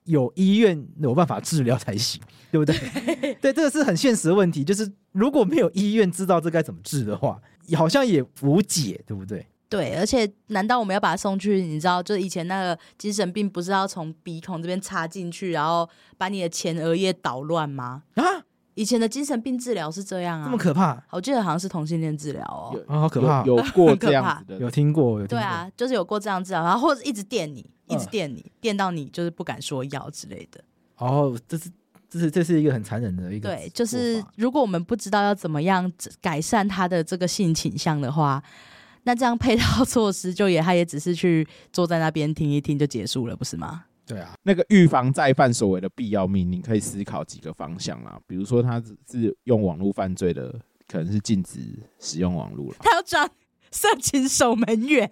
有医院有办法治疗才行，对不对？对，这个是很现实的问题，就是如果没有医院知道这该怎么治的话，好像也无解，对不对？ 对，而且难道我们要把它送去？你知道，就以前那个精神病不是要从鼻孔这边插进去，然后把你的前额叶捣乱吗？啊！以前的精神病治疗是这样啊， 这么可怕？ 我记得好像是同性恋治疗哦， 好可怕， 有过这样子的， 有听过。 对啊，就是有过这样治疗，然后或者一直电你，一直电你，电到你就是不敢说要之类的。 哦，这是一个很残忍的一个。 对，就是如果我们不知道要怎么样改善他的这个性倾向的话。那这样配套措施他也只是去坐在那边听一听就结束了，不是吗？ 对啊， 那个预防再犯所谓的必要命令可以思考几个方向啦，比如说他是用网络犯罪的，可能是禁止使用网络了。 他要装色情守门员。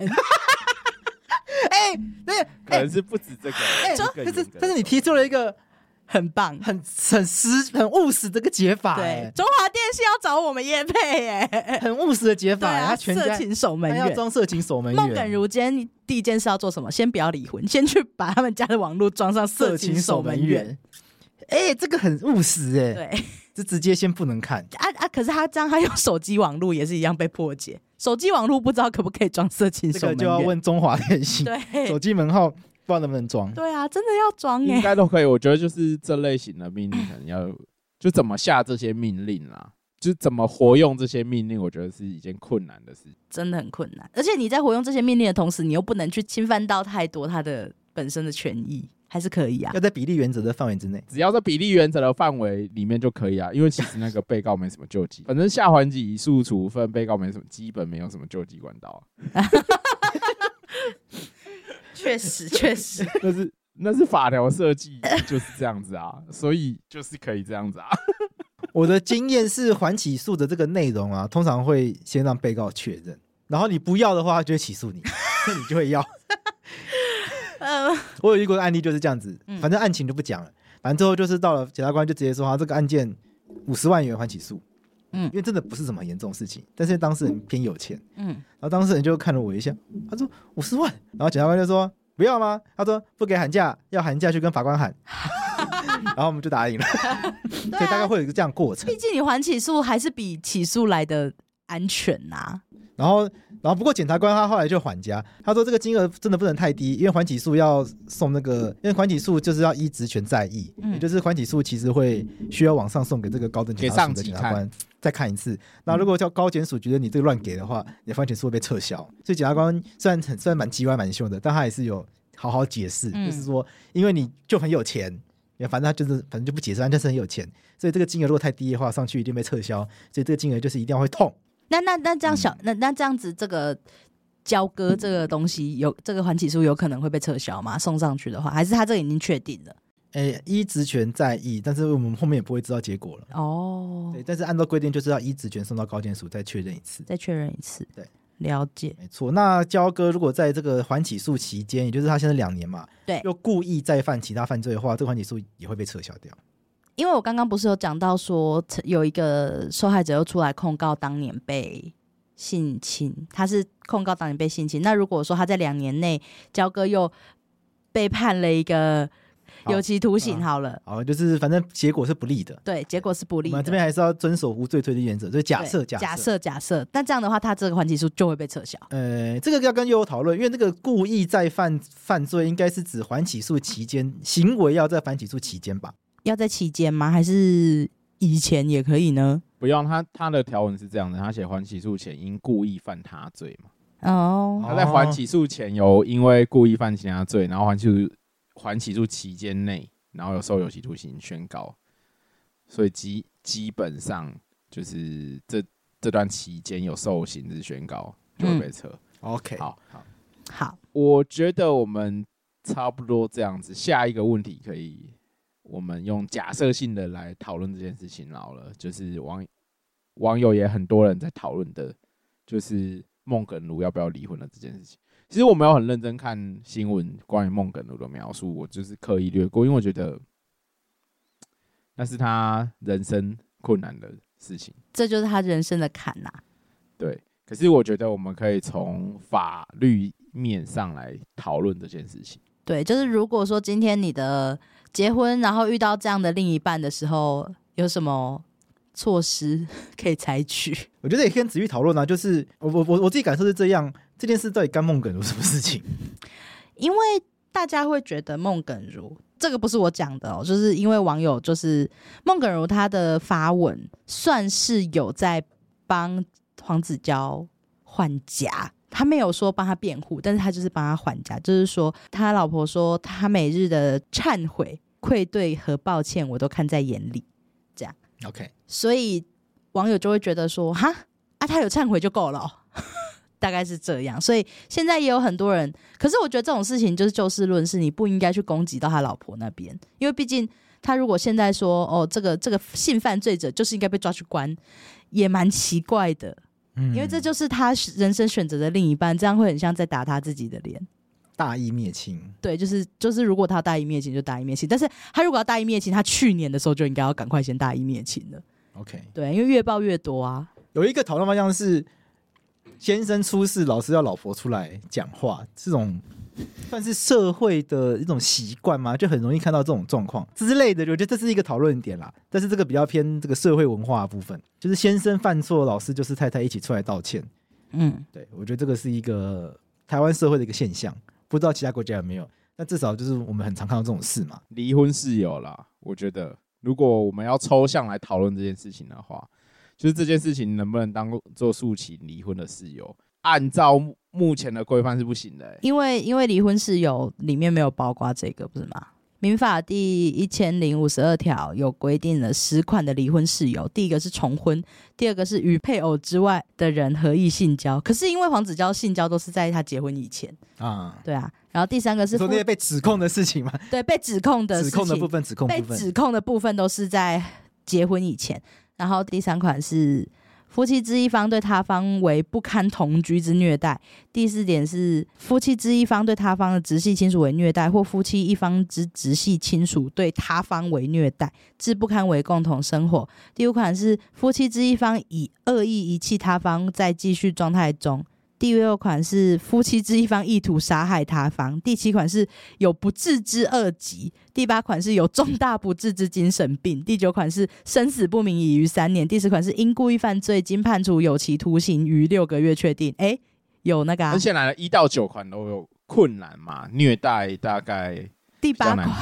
对， 可能是不止这个。 但是你提出了一个很棒、 很务实的一个解法。 对，中华电信要找我们业配很务实的解法。 对啊，色情守门员， 他要装色情守门员。 孟耿如今天第一件事要做什么？先不要离婚，先去把他们家的网络装上色情守门员。 这个很务实对， 就直接先不能看可是他这样，他用手机网络也是一样被破解。手机网络不知道可不可以装色情守门员， 这个就要问中华电信。 对， 手机门号。不知道能不能装？ 对啊，真的要装应该都可以。我觉得就是这类型的命令，可能要就怎么下这些命令啦，就怎么活用这些命令，我觉得是一件困难的事， 真的很困难。而且你在活用这些命令的同时，你又不能去侵犯到太多他的本身的权益，还是可以啊？ 要在比例原则的范围之内， 只要在比例原则的范围里面就可以啊。因为其实那个被告没什么救济，反正下缓起诉处分，被告没什么，基本没有什么救济管道啊。 确实， 那是法条设计就是这样子啊，所以就是可以这样子啊。 我的经验是，缓起诉的这个内容啊，通常会先让被告确认，然后你不要的话，他就会起诉你，那你就会要。我有遇过的案例就是这样子，反正案情就不讲了，反正最后就是到了检察官就直接说，这个案件50万元缓起诉。因为真的不是什么严重的事情，但是当事人偏有钱，然后当事人就看了我一下，他说50万，然后检察官就说不要吗？他说不给喊价，要喊价去跟法官喊，然后我们就答应了。所以大概会有一个这样的过程。 毕竟你缓起诉还是比起诉来的安全啊。 然后不过检察官他后来就缓加，他说这个金额真的不能太低，因为缓起诉要送那个，因为缓起诉就是要依职权在役，也就是缓起诉其实会需要往上送给这个高等检察署的检察官再看一次。那如果叫高检署觉得你这个乱给的话，你的缓起诉会被撤销。所以检察官虽然蛮叽歪蛮凶的，但他也是有好好解释，就是说因为你就很有钱，反正就不解释，但是很有钱，所以这个金额如果太低的话，上去一定被撤销，所以这个金额就是一定要会痛。 那这样那这样子，这个交割这个东西这个缓起诉有可能会被撤销吗？送上去的话，还是他这个已经确定了？ 依职权在役，但是我们后面也不会知道结果了。对，但是按照规定就是要依职权送到高检署再确认一次。对， 了解， 没错。那交割如果在这个缓起诉期间，也就是他现在2年嘛， 对， 又故意再犯其他犯罪的话，这个缓起诉也会被撤销掉。 因为我刚刚不是有讲到说有一个受害者又出来控告当年被性侵，他是控告当年被性侵。那如果说他在2年内交割又被判了一个有期徒刑好了， 就是反正结果是不利的。 对，结果是不利的。 我们这边还是要遵守无罪推定原则，所以假设。 那这样的话，他这个缓起诉就会被撤销。 这个要跟悠悠讨论，因为那个故意再犯罪应该是指缓起诉期间，行为要在缓起诉期间吧？ 要在期间吗？还是以前也可以呢？ 不用，他的条文是这样的，他写缓起诉前因故意犯他罪嘛。他在缓起诉前有因为故意犯其他罪，然后缓起诉期间内，然后有受有期徒刑宣告，所以基本上就是这段期间有受刑之宣告就会被撤。 OK， 好， 我觉得我们差不多这样子。下一个问题可以我们用假设性的来讨论这件事情好了，就是网友也很多人在讨论的，就是孟耿如要不要离婚的这件事情。其实我没有很认真看新闻关于孟耿如的描述，我就是刻意略过，因为我觉得那是他人生困难的事情， 这就是他人生的坎啊。 对，可是我觉得我们可以从法律面上来讨论这件事情。 对，就是如果说今天你的结婚，然后遇到这样的另一半的时候，有什么措施可以采取？ 我觉得也跟子玉讨论啊，就是我自己感受是这样，这件事到底干孟耿如什么事情？ 因为大家会觉得孟耿如，这个不是我讲的哦，就是因为网友就是孟耿如她的发文算是有在帮黄子佼换假，他没有说帮他辩护，但是他就是帮他还价，就是说他老婆说他每日的忏悔、愧对和抱歉我都看在眼里，这样 OK， 所以网友就会觉得说哈啊，他有忏悔就够了哦大概是这样，所以现在也有很多人，可是我觉得这种事情就是就事论事，你不应该去攻击到他老婆那边，因为毕竟他如果现在说哦，这个性犯罪者就是应该被抓去关，也蛮奇怪的，因为这就是他人生选择的另一半，这样会很像在打他自己的脸， 大义灭亲。 对，就是如果他大义灭亲就大义灭亲，但是他如果要大义灭亲，他去年的时候就应该要赶快先大义灭亲了。 OK， 对，因为越爆越多啊。 有一个讨论方向是，先生出事，老师要老婆出来讲话，这种算是社会的一种习惯吗？就很容易看到这种状况之类的，我觉得这是一个讨论点啦。但是这个比较偏这个社会文化的部分，就是先生犯错，老师就是太太一起出来道歉。对，我觉得这个是一个台湾社会的一个现象，不知道其他国家有没有，但至少就是我们很常看到这种事嘛。 离婚是有啦，我觉得如果我们要抽象来讨论这件事情的话，就是这件事情能不能当做诉请离婚的事由，按照目前的规范是不行的因为离婚事由里面没有包括这个，不是吗？民法第1052条有规定了10款的离婚事由，第一个是重婚，第二个是与配偶之外的人合意性交，可是因为黄子佼性交都是在他结婚以前啊，对啊，然后第三个是说那些被指控的事情吗？ 对，被指控的事情， 被指控的部分都是在结婚以前。然后第3款是夫妻之一方对他方为不堪同居之虐待，第4点是夫妻之一方对他方的直系亲属为虐待，或夫妻一方之直系亲属对他方为虐待，致不堪为共同生活。第5款是夫妻之一方以恶意遗弃他方在继续状态中。第6款是夫妻之一方意图杀害他方，第7款是有不治之恶疾，第8款是有重大不治之精神病，第9款是生死不明已逾3年，第10款是因故意犯罪经判处有期徒刑逾6个月确定。有那个而且来了1到9款都有困难嘛，虐待大概第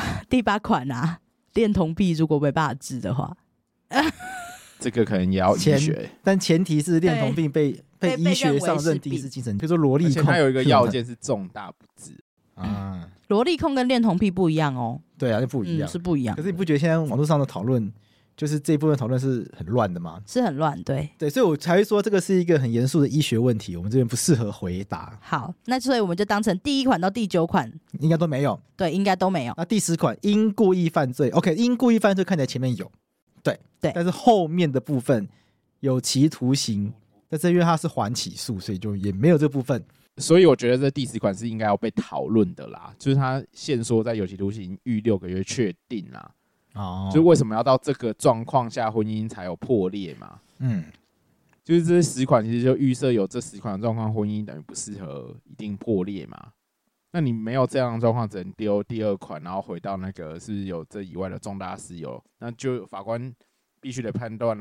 8款啊，恋童癖如果没办法治的话这个可能也要医学， 但前提是恋童病被医学上认定是精神，比如说萝莉控， 而且它有一个要件是重大不治啊。 萝莉控跟恋童癖不一样哦。 对啊，就不一样， 是不一样。 可是你不觉得现在网络上的讨论，就是这一部分讨论是很乱的吗？ 是很乱，对， 所以我才会说这个是一个很严肃的医学问题，我们这边不适合回答。 好，那所以我们就当成第1款到第9款应该都没有， 对，应该都没有。 那第10款因故意犯罪 ，OK， 因故意犯罪看起来前面有。对，但是后面的部分有期徒刑，但是因为它是缓起诉，所以就也没有这部分。 所以我觉得这第10款是应该要被讨论的啦，就是他限缩在有期徒刑逾6个月确定啦。就是为什么要到这个状况下婚姻才有破裂嘛？就是这10款其实就预设有这10款的状况，婚姻等于不适合，一定破裂嘛。那你没有这样的状况，只能丢第2款，然后回到那个是有这以外的重大事由，那就法官必须得判断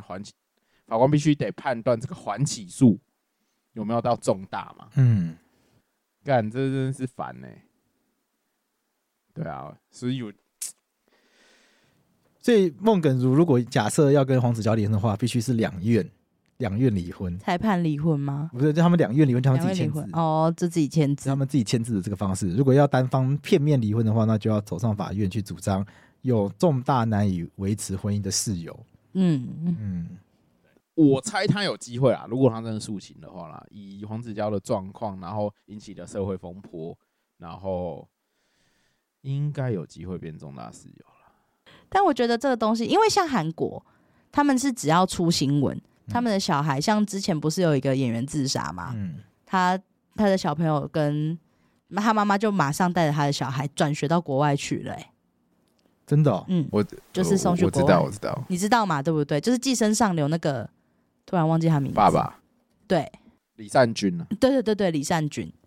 这个缓起诉有没有到重大嘛？干，这真的是烦对啊，所以孟耿如如果假设要跟黄子佼离婚的话，必须是两院离婚才判离婚吗？ 不是，就他们2院离婚，就他们自己签字哦，这自己签字， 他们自己签字的这个方式。如果要单方片面离婚的话，那就要走上法院去主张有重大难以维持婚姻的事由。 我猜他有机会啦，如果他真的诉请的话啦，以黄子佼的状况，然后引起的社会风波，然后应该有机会变重大事由啦。 但我觉得这个东西，因为像韩国，他们是只要出新闻，他们的小孩，像之前不是有一个演员自杀嘛，他的小朋友跟他妈妈就马上带着他的小孩转学到国外去了真的我就是送去国外， 我知道， 你知道嘛？对不对？就是寄生上流那个，突然忘记他名字， 爸爸， 对， 李善均对，李善均，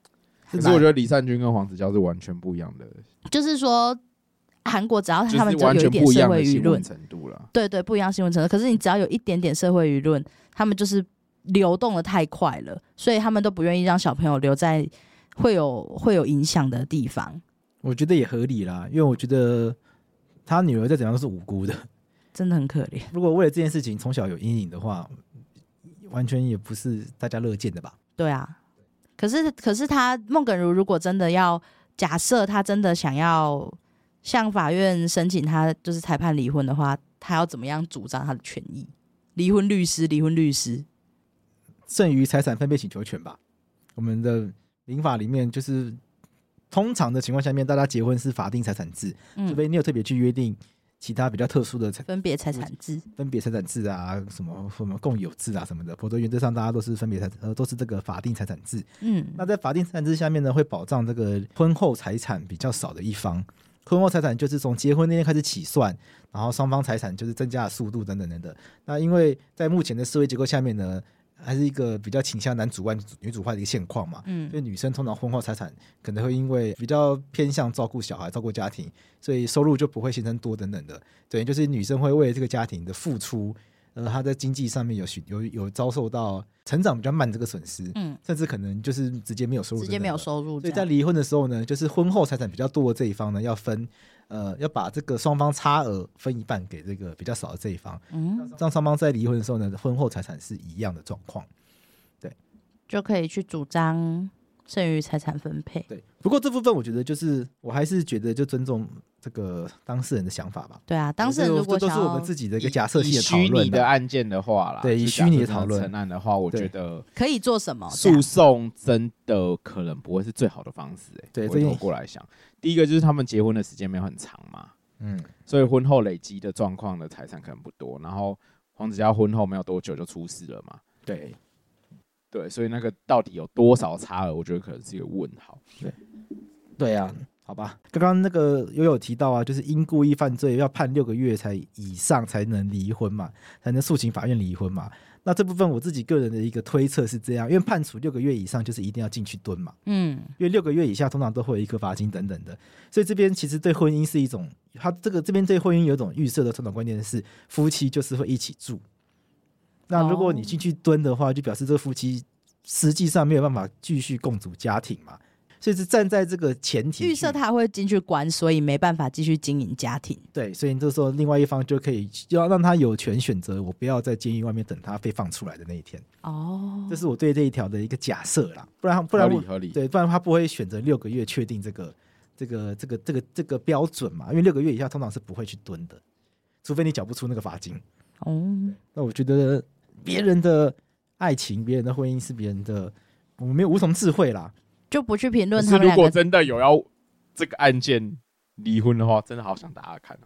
可是我觉得李善均跟黄子佼是完全不一样的， 就是说韩国只要他们就是完全有一点社不一样的会舆论新闻程度了。 对对，不一样新闻程度。可是你只要有一点点社会舆论，他们就是流动的太快了，所以他们都不愿意让小朋友留在会有影响的地方。 我觉得也合理啦，因为我觉得他女儿再怎样都是无辜的， 真的很可怜。 如果为了这件事情从小有阴影的话，完全也不是大家乐见的吧？ 对啊，可是他孟耿如如果真的要假设他真的想要向法院申请他就是裁判离婚的话，他要怎么样主张他的权益？离婚律师剩余财产分配请求权吧。我们的民法里面就是通常的情况下面，大家结婚是法定财产制，除非你有特别去约定其他比较特殊的分别财产制啊，什么共有制啊什么的，否则原则上大家都是都是这个法定财产制。那在法定财产制下面呢，会保障这个婚后财产比较少的一方。婚后财产就是从结婚那天开始起算，然后双方财产就是增加的速度等等等等。那因为在目前的社会结构下面呢，还是一个比较倾向男主外女主外的一个现况嘛，所以女生通常婚后财产可能会因为比较偏向照顾小孩、照顾家庭，所以收入就不会先生多等等的。对，就是女生会为了这个家庭的付出，她在经济上面有遭受到成长比较慢这个损失，甚至可能就是直接没有收入，所以在离婚的时候呢，就是婚后财产比较多的这一方呢，要把这个双方差额分一半给这个比较少的这一方，让双方在离婚的时候呢，婚后财产是一样的状况，对， 就可以去主张剩余财产分配。 对，不过这部分我觉得就是我还是觉得就尊重这个当事人的想法吧。 对啊，当事人如果想要， 这都是我们自己的一个假设性的讨论。 以虚拟的案件的话啦， 对，以虚拟的讨论成案的话，我觉得可以做什么？ 诉讼真的可能不会是最好的方式。 对， 回头过来想，第一个就是他们结婚的时间没有很长嘛，所以婚后累积的状况的财产可能不多。然后黄子佼婚后没有多久就出事了嘛，对，所以那个到底有多少差额，我觉得可能是一个问号。 对啊，好吧。刚刚那个有提到啊，就是因故意犯罪要判6个月以上才能离婚嘛，才能诉请法院离婚嘛。那这部分我自己个人的一个推测是这样，因为判处6个月以上就是一定要进去蹲嘛，因为6个月以下通常都会有一颗罚金等等的，所以这边其实对婚姻是一种，他这边对婚姻有一种预设的传统观念是夫妻就是会一起住。那如果你进去蹲的话，就表示这个夫妻实际上没有办法继续共组家庭嘛，所以是站在这个前提， 预设他会进去关，所以没办法继续经营家庭。 对，所以这时候另外一方就可以要让他有权选择，我不要在监狱外面等他被放出来的那一天。这是我对这一条的一个假设啦，不然合理， 对，不然他不会选择6个月确定这个标准嘛，因为6个月以下通常是不会去蹲的，除非你缴不出那个罚金。那我觉得别人的爱情、别人的婚姻是别人的，我们没有无从智慧啦，就不去评论他们两个。 如果真的有要这个案件离婚的话，真的好想大家看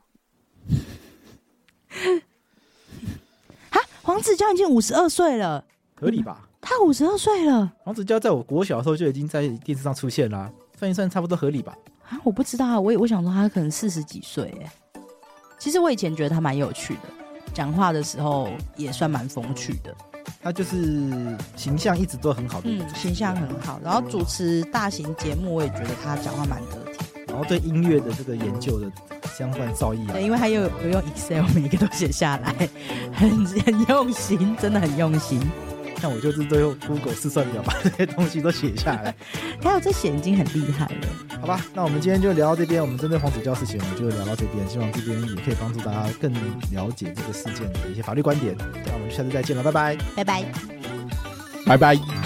黄子佼已经52岁了， 合理吧？ 他52岁了， 黄子佼在我国小的时候就已经在电视上出现啦，算一算差不多合理吧？ 我不知道，我想说他可能40几岁耶。其实我以前觉得他蛮有趣的，讲话的时候也算蛮风趣的。 他就是形象一直都很好的， 形象很好。然后主持大型节目，我也觉得他讲话蛮得体。 然后对音乐的这个研究的相关造诣啊， 对，因为他有用 Excel 每一个都写下来，很用心，真的很用心。 像我就是都用 Google 试算表把这些东西都写下来， 还有这写已经很厉害了。 好吧，那我们今天就聊到这边。我们针对黄子佼事情，我们就聊到这边。希望这边也可以帮助大家更了解这个事件的一些法律观点。那我们下次再见了，拜拜， 拜拜， 拜拜。